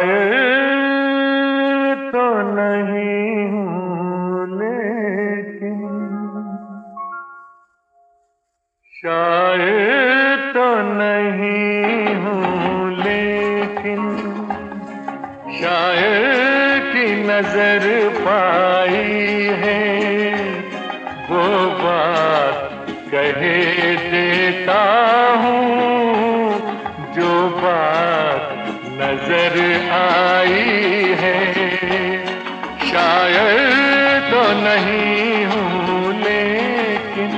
शायर तो नहीं हूँ लेकिन, शायर तो नहीं हूँ लेकिन, शायर की नजर पाई है, वो बात कहे देता हूँ जो बात नजर आई है। शायर तो नहीं हूँ लेकिन,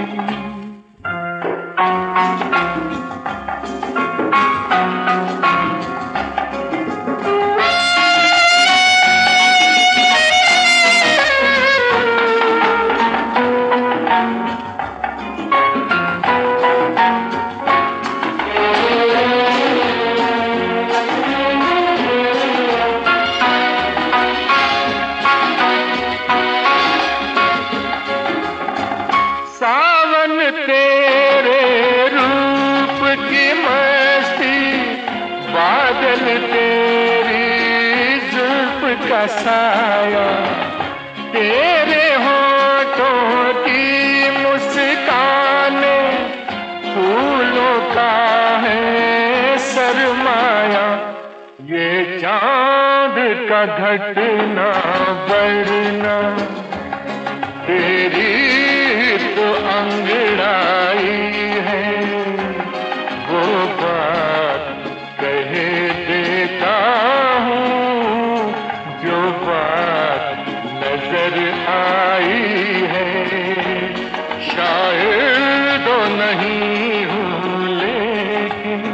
सावन तेरे रूप की मस्ती, बादल तेरी जुल्फ का साया, तेरे होठों की मुस्काने, फूलों का है सरमाया, ये चांद का घटना बढ़ना, तेरी तो अंगड़ाई है, वो बात कहे देता हूँ जो बात नजर आई है। शायर तो नहीं हूँ लेकिन,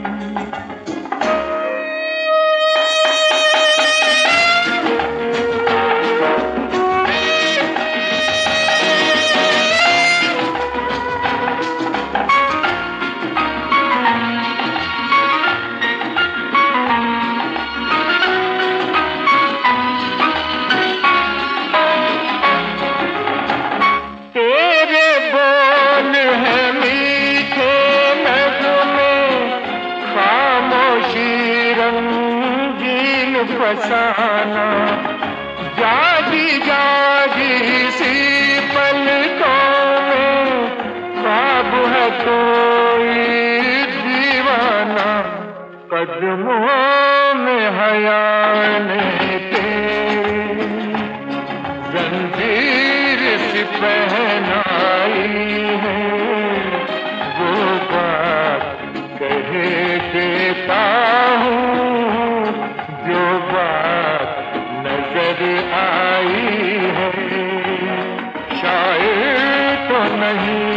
फसाना, जागी जागी सी पलकों में ख्वाब है कोई दीवाना, कदमों में हया ने तेरे जंजीर सी पहनाई है, वो बात कहे देता हूँ जो बात नजर आई है। शायर तो नहीं